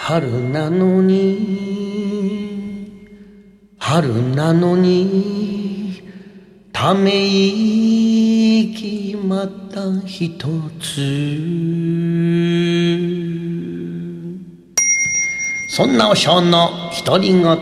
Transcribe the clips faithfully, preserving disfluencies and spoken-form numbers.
春なのに春なのにため息また一つ、そんなお尚の独り言。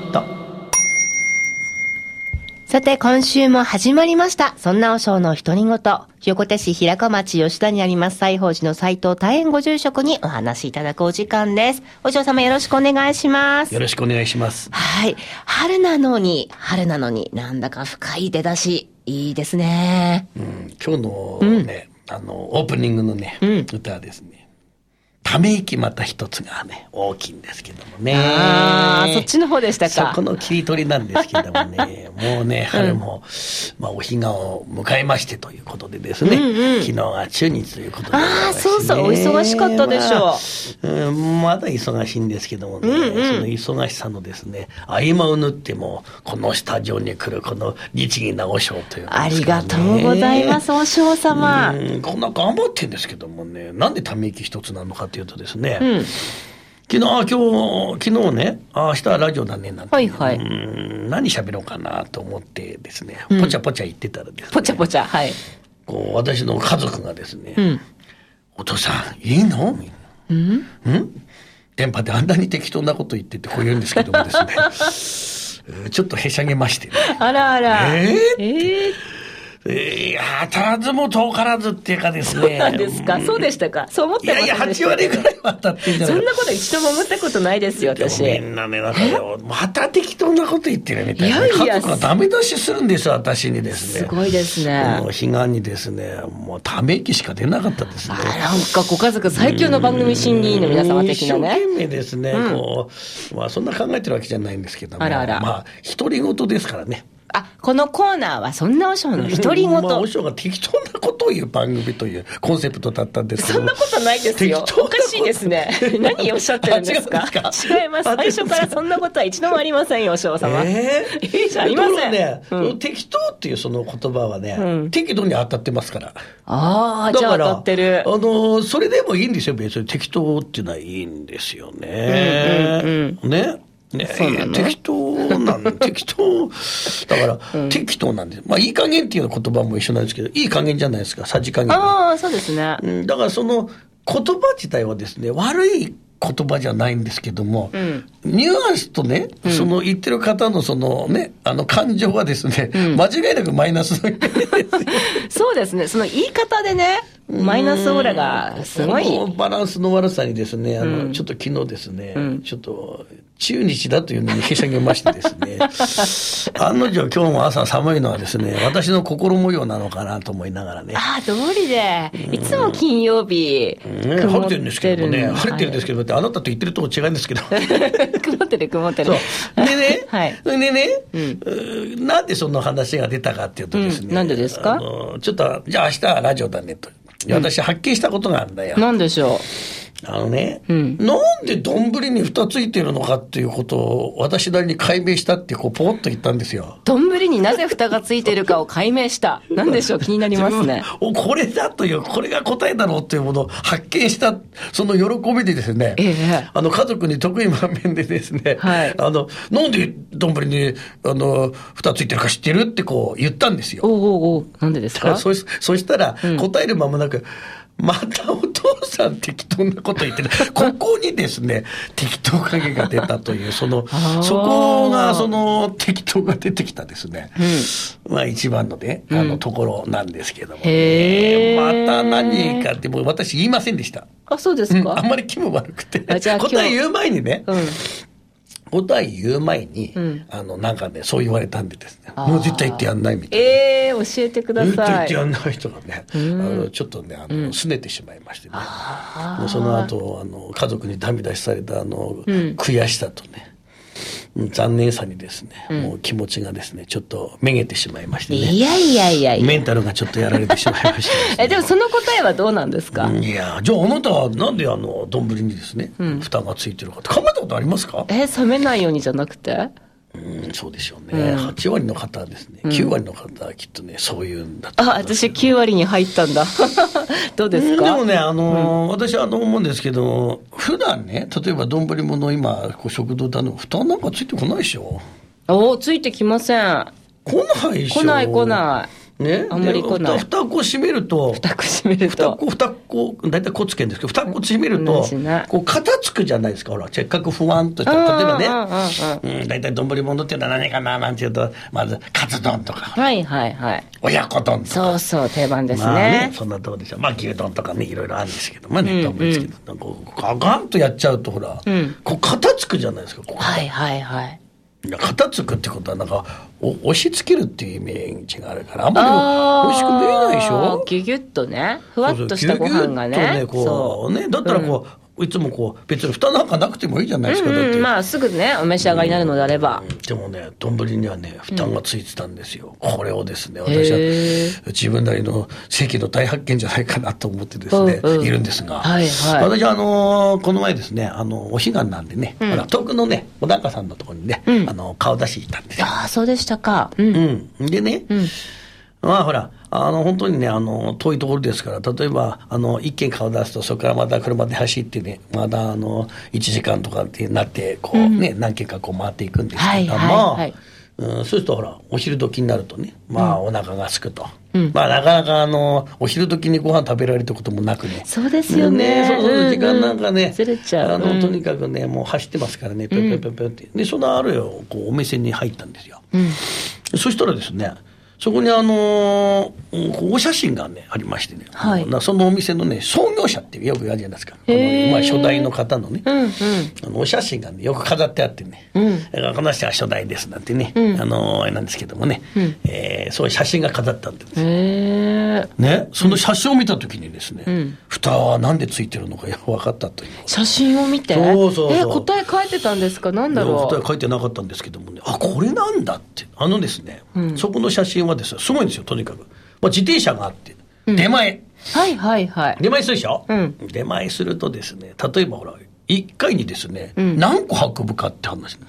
さて今週も始まりました。そんなお尚の独り言。横手市平川町吉田にあります西宝寺の斉藤多円ご住職にお話しいただくお時間です。お嬢様よろしくお願いします。 よろしくお願いします。 はい。春なのに春なのになんだか深い出だしいいですね。 うん、今日のね、うん、あのオープニングのね、うん、歌はですね、ため息また一つがね大きいんですけどもね。 ああ、そっちの方でしたか。 そこの切り取りなんですけどもねもうね春も、うん、まあ、お彼岸を迎えましてということでですね、うんうん、昨日が中日ということで、ね、 ああそうそうお忙しかったでしょう、まあ、うん、まだ忙しいんですけどもね、うんうん、その忙しさのですね合間を縫ってもこのスタジオに来るこの律儀なお尚という、ね、 ありがとうございますお尚様。 うんこんな頑張ってんですけどもね、なんでため息一つなのかというとですね、うん、昨日今日昨日ね明日はラジオだねなんて、はいはい、うん何喋ろうかなと思ってですね、うん、ポチャポチャ言ってたらですね、 ポチャポチャ、はい、 こう私の家族がですね、うん、お父さんいいのみんな、うん、ん電波であんなに適当なこと言ってってこう言うんですけどもですねちょっとへしゃげましてね、 あらあら、 えー、 えーいや当たらずも遠からずっていうかですね。 そうなんですか、うん、そうでしたか。そう思ってませんでした。いやいやはち割ぐらいは当たってんじゃない。そんなこと一度も思ったことないですよ私。 みんなねなんかよまた適当なこと言ってるみたいな、ね、いやいや家族がダメ出しするんですよ私にですね。 すごいですね。 もう彼岸にですねもうため息しか出なかったですね。 あなんかご家族最強の番組審議員の皆様的なね、 一生懸命ですね、うん、こう、まあ、そんな考えてるわけじゃないんですけども、あらあら、まあ独り言ですからね。 あこのコーナーはそんなお尚の独り言、まあ、お尚が適当なことを言う番組というコンセプトだったんですけど、 そんなことないですよ。おかしいですね何おっしゃってるんですか。違います。最初からそんなことは一度もありませんよお尚様。えー、えじゃありません、 ねうん、適当っていうその言葉はね、うん、適度に当たってますから。 ああじゃあ当たってる。 あのそれでもいいんですよ別に。適当っていうのはいいんですよね、うんうんうん、ねね、適当なん適当だから、うん、適当なんです。まあいい加減っていう言葉も一緒なんですけどいい加減じゃないですかさじ加減。 ああそうですね、 うん、だからその言葉自体はですね悪い言葉じゃないんですけども、うん、ニュアンスとね、うん、その言ってる方のそのねあの感情はですね、うん、間違いなくマイナスのそうですねその言い方でねマイナスオーラがすごいバランスの悪さにですねあの、うん、ちょっと昨日ですね、うん、ちょっと中日だというのにへしゃげましてですね案の定今日も朝寒いのはですね私の心模様なのかなと思いながらね。 ああ通りでいつも金曜日、 うんね、晴れてるんですけどもね晴れてるんですけど、はい、あなたと言ってるとこ違うんですけど曇ってる曇ってる。 そうでね、はい、でね、うん、なんでその話が出たかっていうとですね、 うん、なんでですか。 あのちょっとじゃあ明日はラジオだねと私発見したことがあるんだよ。 なんでしょう。 あのね、うん、なんで丼に蓋ついてるのかっていうことを私なりに解明したってこうポロッと言ったんですよ。 丼になぜ蓋がついてるかを解明した。なんでしょう気になりますね。 おこれだというこれが答えだろうというものを発見したその喜びでですね、ええ、あの家族に得意満面でですね、はい、あのなんで丼にあの蓋ついてるか知ってるってこう言ったんですよ。 おおおなんでですか。 そ, そしたら答える間もなく、うんまたお父さん適当なこと言ってるここにですね適当影が出たというそのそこがその適当が出てきたですね、うん、まあ一番のねあのところなんですけども、ね、また何かってもう私言いませんでした。 あそうですか、 うん、あんまり気分悪くて答え言う前にね、うん答え言う前に、うん、あのなんかねそう言われたんでですねもう絶対言ってやんないみたいな。 えー、教えてください。 絶対言ってやんない人がね、うん、あのちょっとねあの、うん、拗ねてしまいましてね。もうその後あの家族にダメ出しされたあの、うん、悔しさとね残念さにですね、うん、もう気持ちがですねちょっとめげてしまいましてね。 いやいやいやいやメンタルがちょっとやられてしまいました、 ね、えでもその答えはどうなんですか。 いやじゃああなたはなんであの丼にですね、うん、蓋がついてるかって考えたことありますか。 え冷めないようにじゃなくてうん、そうでしょうね、うん、はち割の方はですね、きゅう割の方はきっとねそういうんだと思います。 あ、私きゅう割に入ったんだどうですか。 でもね、あのーうん、私はあの思うんですけど、普段ね、例えば丼物今こう食堂頼む負担なんかついてこないでしょ。 お、ついてきません。 来ないでしょ。 来ない来ないね、 あんまり来ない。 二個閉めると、 二個閉めると、 二個、二個、大体こつけんですけど、二個閉めると、こう、片付くじゃないですか、ほら、せっかく不安とした、例えばね、うん、大体丼物っていうのは何かな、なんていうと、まず、カツ丼とか、 はいはいはい。 親子丼とか。 そうそう、定番ですね。 まあね、そんなとこでしょ。まあ、牛丼とかね、いろいろあるんですけど、まあね、丼ですけど、こう、ガガンとやっちゃうと、ほら、こう、片付くじゃないですか、こう。 はいはいはい。 片付くってことはなんか押し付けるっていうイメージがあるからあんまり美味しく見えないでしょ。 ギュギュッとね、ふわっとしたご飯がね。 ギュギュッとね、こうね、だったらこう、うん、いつもこう別に蓋なんかなくてもいいじゃないですか。 うんうん、 だってまあすぐねお召し上がりになるのであれば、 うん、でもね丼にはね蓋がついてたんですよ、うん、これをですね私は自分なりの世紀の大発見じゃないかなと思ってですね、うんうん、いるんですが、はいはい、私はあのー、この前ですねあのお彼岸なんでね、うん、ほら遠くのね小高さんのところにね、うん、あの顔出し行ったんですよ。 ああそうでしたか。うん、 うん、でね、うんまあほら、あの本当にね、あの遠いところですから、例えばあの一軒顔出すと、そこからまた車で走ってね、まだあのいちじかんとかってなって、こうね、うん、何軒かこう回っていくんですけども、はいはいはいうん、そうするとほら、お昼時になるとね、まあお腹が空くと。うん、まあなかなかあの、お昼時にご飯食べられることもなくね。 そうですよね。 ねそうそう、時間なんかね、うんうん、 ずれちゃう。 あの、とにかくね、もう走ってますからね、ぴょぴょぴょぴょって。で、そのあるよ、こうお店に入ったんですよ。うん、そしたらですね、そこにあのー、お写真がね、ありましてね。はい、そのお店のね、創業者ってよく言われるじゃないですか。このまあ、初代の方のね、うんうん、あのお写真がね、よく飾ってあってね、うん、この人は初代ですなんてね、うん、あのー、なんですけどもね、うんえー、そういう写真が飾ってあってですね。ね、その写真を見たときにですね、うん、蓋はなんでついてるのか分かったという。 写真を見てそうそうそう。 え、答え書いてたんですか。なんだろう。 答え書いてなかったんですけどもね、あ、これなんだって。あのですね、うん、そこの写真はですね、すごいんですよ、とにかく。まあ、自転車があって、出前。うん、 はいはいはい。 出前するでしょ、うん、出前するとですね、例えばほら、いっかいにですね、うん、何個運ぶかって話ね。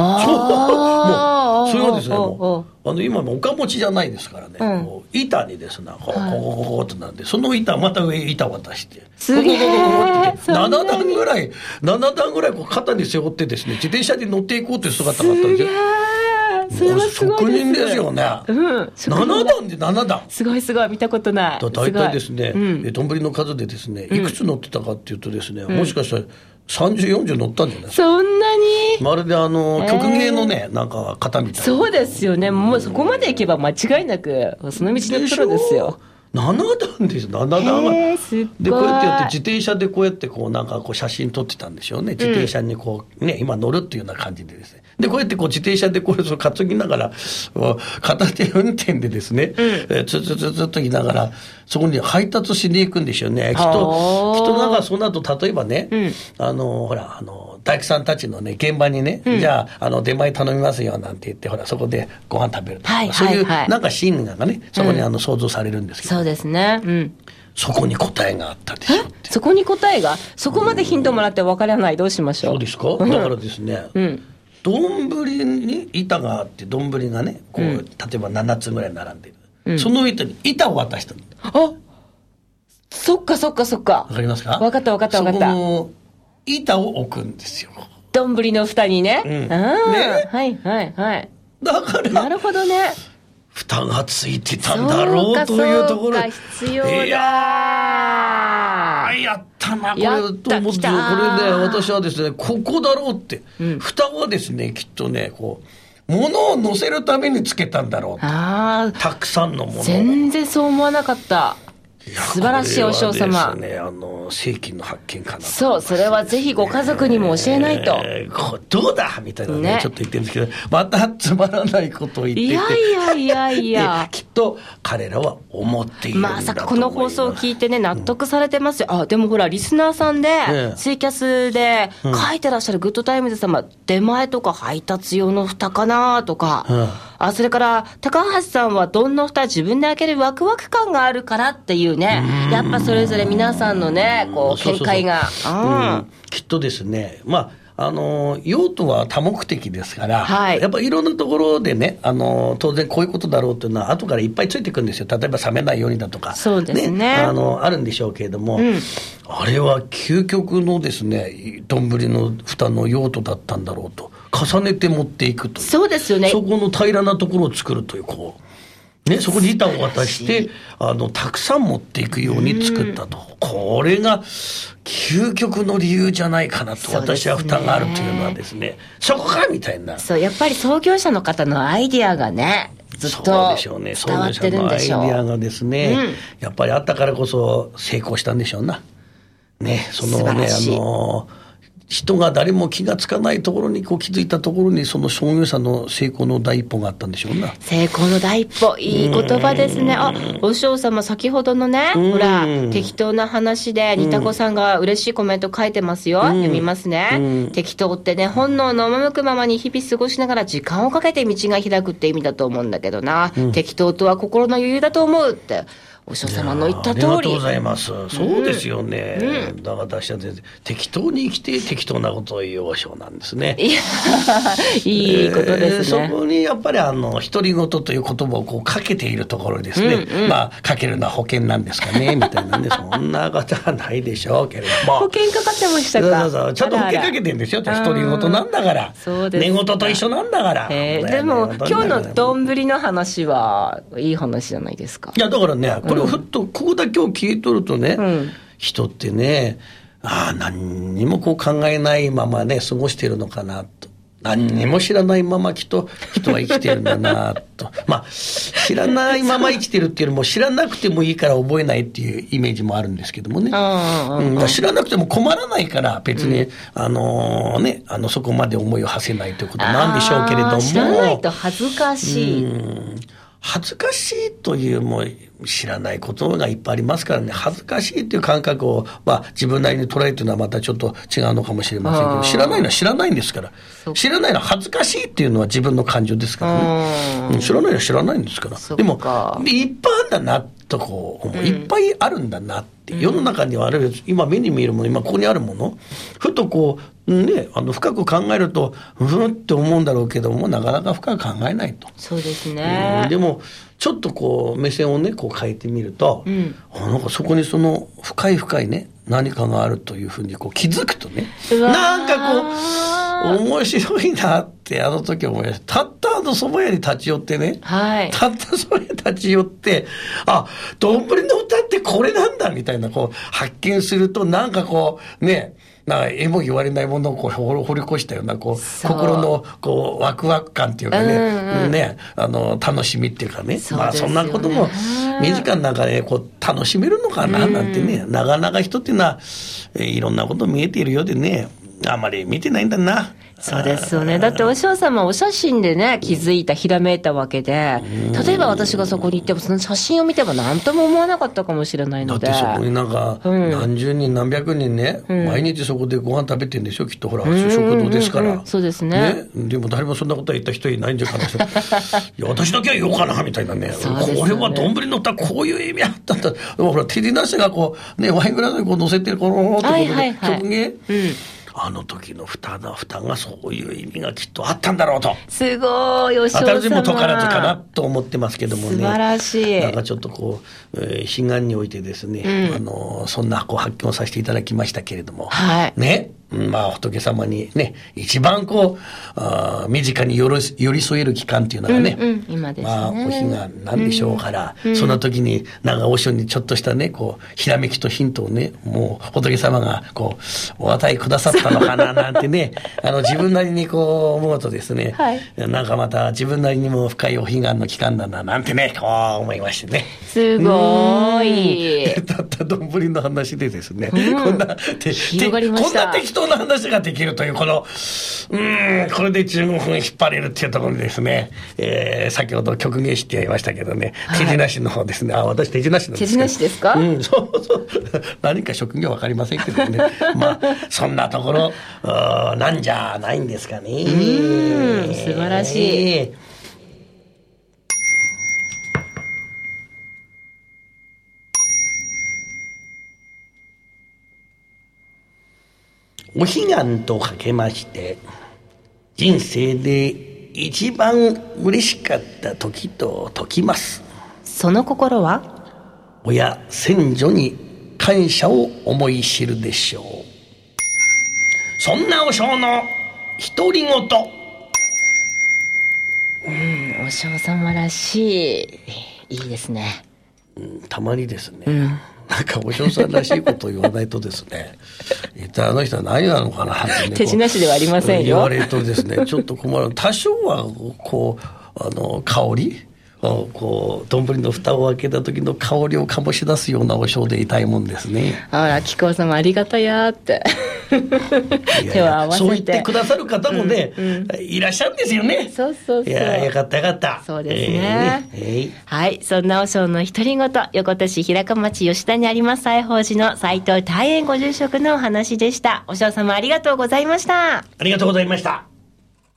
あそう。もう、それはですね、もう、あの、今のおかもちじゃないですからね、うん、こう板にですね、こう、こう、こう、こうってなんで、その板、また上板渡して、 すげー。 ななだんぐらい、ななだんぐらいこう肩に背負ってですね、自転車に乗っていこうという姿があったんですよ。 それはすごいです。 職人ですよね。うん。ななだんでななだん。 すごいすごい、見たことない。 だ大体ですね、丼、うん、の数でですね、いくつ乗ってたかっていうとですね、うん、もしかしたらさんじゅう、よんじゅう乗ったんじゃないですか。 そんなにまるであの、曲芸のね、なんか型みたいな。 そうですよね。もうそこまでいけば間違いなく、その道のプロですよ。 ななだんですよ、ななだんは。で、こうやってやって、自転車でこうやってこう、なんかこう写真撮ってたんでしょうね。自転車にこう、ね、今乗るっていうような感じでですね。で、こうやってこう自転車でこう、そ担ぎながら、片手運転でですね、うん、えー、つつつつっと言いながら、そこに配達しに行くんでしょうね。きっと、きっとなんかその後、例えばね、うん、あの、ほら、あの、大工さんたちのね、現場にね、うん、じゃあ、あの、出前頼みますよ、なんて言って、ほら、そこでご飯食べるとか、はいはいはい、そういう、なんかシーンがね、そこにあの、想像されるんですけど、 うん。そうですね。うん。 そこに答えがあったでしょって。 そこに答えがそこまでヒントもらって分からない。どうしましょう。 そうですか。だからですね、うん。丼に板があって、丼がね、こう、うん、例えばななつぐらい並んでる。うん、その板に板を渡したの。 あ、そっかそっかそっか。 わかりますか。 分かった分かった分かった。 その板を置くんですよ。 丼の蓋にね。うん。あね。はいはいはい。 だから。 なるほどね。 蓋がついてたんだろうというところ。 そうか必要だ。いやー、やったなこれと思って、これね、私はですね、ここだろうって、うん、蓋はですね、きっとね、こう物を乗せるためにつけたんだろうと。あ、たくさんのもの。 全然そう思わなかった。素晴らしいお嬢様。 ですね、あの世紀の発見かなと、ね。 そう、それはぜひご家族にも教えないと。 えー、どうだみたいなね、ねちょっと言ってるんですけど、またつまらないことを言ってて。いやいやいやいや。 きっと彼らは思っているんだと思います。 まさかこの放送を聞いてね、納得されてますよ。うん、あ、でもほら、リスナーさんで、ね、ツイキャスで書いてらっしゃるグッドタイムズ様、うん、出前とか配達用の蓋かなとか、うん、あ、それから高橋さんは丼の蓋自分で開けるワクワク感があるからっていうね、やっぱそれぞれ皆さんのね、こう見解が、 きっとですね、まああの用途は多目的ですから、 はい、 やっぱりいろんなところでね、あの当然こういうことだろうというのは後からいっぱいついてくるんですよ。例えば冷めないようにだとか、 そうですね、 あのあるんでしょうけれども、うん、あれは究極のですね丼の蓋の用途だったんだろうと、重ねて持っていくという、 そうですよね、 そこの平らなところを作るという、こうね、そこに板を渡してあのたくさん持っていくように作ったと、これが究極の理由じゃないかなと、私は蓋があるというのはですね、そこかみたいな。 そう、やっぱり創業者の方のアイディアがね、ずっと伝わってるんでしょう。 創業者のアイディアがですね、うん、やっぱりあったからこそ成功したんでしょうな。ね、そのね、あの人が誰も気がつかないところにこう気づいたところに、その創業者の成功の第一歩があったんでしょうな。 成功の第一歩、いい言葉ですね。あ、お嬢様先ほどのね、ほら適当な話で似た子さんが嬉しいコメント書いてますよ。読みますね。適当ってね、本能の赴くままに日々過ごしながら時間をかけて道が開くって意味だと思うんだけどな、うん、適当とは心の余裕だと思うってお師匠様の言った通り。ありがとうございます。 そうですよね。うん、だから私は全然適当に生きて適当なことを言うお師匠なんですね。 いやいいことですね。 えー、そこにやっぱりあの独り言という言葉をこうかけているところですね。うんうん、まあかけるのは保険なんですかねみたいなね。そんなことはないでしょうけれども。 保険かかってましたか。 そうそうそう、ちゃんと保険かけてるんですよ。独り言なんだから。そうです。寝言と一緒なんだから。 えー、でも今日の丼の話はいい話じゃないですか。 いやだからね。これをふっとここだけを聞いとるとね、うん、人ってね、ああ何にもこう考えないままね過ごしているのかなと、何にも知らないままきっと人は生きてるんだなとまあ知らないまま生きてるっていうよりも知らなくてもいいから覚えないっていうイメージもあるんですけどもね、うん、知らなくても困らないから別に、うん、あのねあのそこまで思いを馳せないということなんでしょうけれども、 知らないと恥ずかしい、 うん恥ずかしいというもう知らないことがいっぱいありますからね。恥ずかしいという感覚を、まあ、自分なりに捉えてるのはまたちょっと違うのかもしれませんけど、知らないのは知らないんですから。知らないのは恥ずかしいっていうのは自分の感情ですからね、うん、知らないのは知らないんですから。でもいっぱいあるんだなとこう、うん、いっぱいあるんだなって世の中にはある、今目に見えるもの、今ここにあるもの、ふとこうね、あの深く考えるとうふんって思うんだろうけども、なかなか深く考えないと。 そうですね、 うん、でもちょっとこう目線をねこう変えてみると、うん、なんかそこにその深い深いね何かがあるというふうにこう気づくとね、なんかこう面白いなってあの時思いました。たったあの蕎麦屋に立ち寄ってね、 はい、 たった蕎麦屋に立ち寄ってあ丼の歌ってこれなんだみたいなこう発見すると、なんかこうねなんかえも言われないものをこう掘り越したようなこう心のこうワクワク感っていうかね、うんうん、ねあの楽しみっていうかね、まあそんなことも身近な中でこう楽しめるのかななんてね、うん、なかなか人っていうのは、えー、いろんなこと見えているようでねあんまり見てないんだな。 そうですよね。だってお師匠様お写真でね気づいたひらめいたわけで、例えば私がそこに行ってもその写真を見ても何とも思わなかったかもしれないので、 だってそこになんか何十人何百人ね、うん、毎日そこでご飯食べてるんでしょきっと。ほら、うん、食堂ですから、うんうん、 そうですね。 ねでも誰もそんなことは言った人いないんじゃからさいや私だけは言おうかなみたいな ね, ねこれは丼の歌こういう意味あったんだ。でもほら手品なしがこうねワイングラスにこう乗せてるこのってことで、はいはいはい、曲芸、うんあの時の蓋の蓋がそういう意味がきっとあったんだろうと。 すごいお師匠様。 当たりも解からずかなと思ってますけどもね。 素晴らしい。 なんかちょっとこう、えー、悲願においてですね、うん、あのそんなこう発見をさせていただきましたけれども、 はい、 ね。まあ仏様にね一番こうあ身近に寄り寄り添える期間っていうのがね、 うんうん、今ですね、 まあお日がなんでしょうから、うん、そんな時になんかお師匠にちょっとしたねこうひらめきとヒントをねもう仏様がこうお与えくださったのかななんてねあの自分なりにこう思うとですね、はい、なんかまた自分なりにも深いお彼岸の期間だななんてねこう思いましてね。 すごい。 たった丼の話でですね、うん、こんなて広がりました。 こんな適当な話ができるというこのうーんこれでじゅうごふん引っ張れるっていうところにですね、えー、先ほど曲芸師って言いましたけどね、はい、手品師の方ですね。あ私手品師なんですけど。 手品師ですか？ うんそうそう何か職業わかりませんけどねまあそんなところなんじゃないんですかね。 うん素晴らしい、えーお彼岸とかけまして、人生で一番嬉しかった時と説きます。 その心は、 親先祖に感謝を思い知るでしょう。そんな和尚の独り言。 うん、和尚様らしい、いいですね。 うん、たまにですね、 うん、 なんかお嬢さんらしいことを言わないとですね、一体あの人は何なのかなって、ね、 手品師ではありませんよ。 言われるとですね、ちょっと困る。多少はこうあの香り、こう丼の蓋を開けた時の香りを醸し出すようなお尚でいたいもんですね。 あら、貴公様ありがたやっていやいや、そう言ってくださる方もね、うんうん、いらっしゃるんですよね。 そうそうそう。 いや、よかったよかった。 そうですね、 えーえー、 はい、そんな和尚の独り言、横手市平鹿町吉田にあります西宝寺の斎藤大円ご住職のお話でした。和尚様ありがとうございました。 ありがとうございました。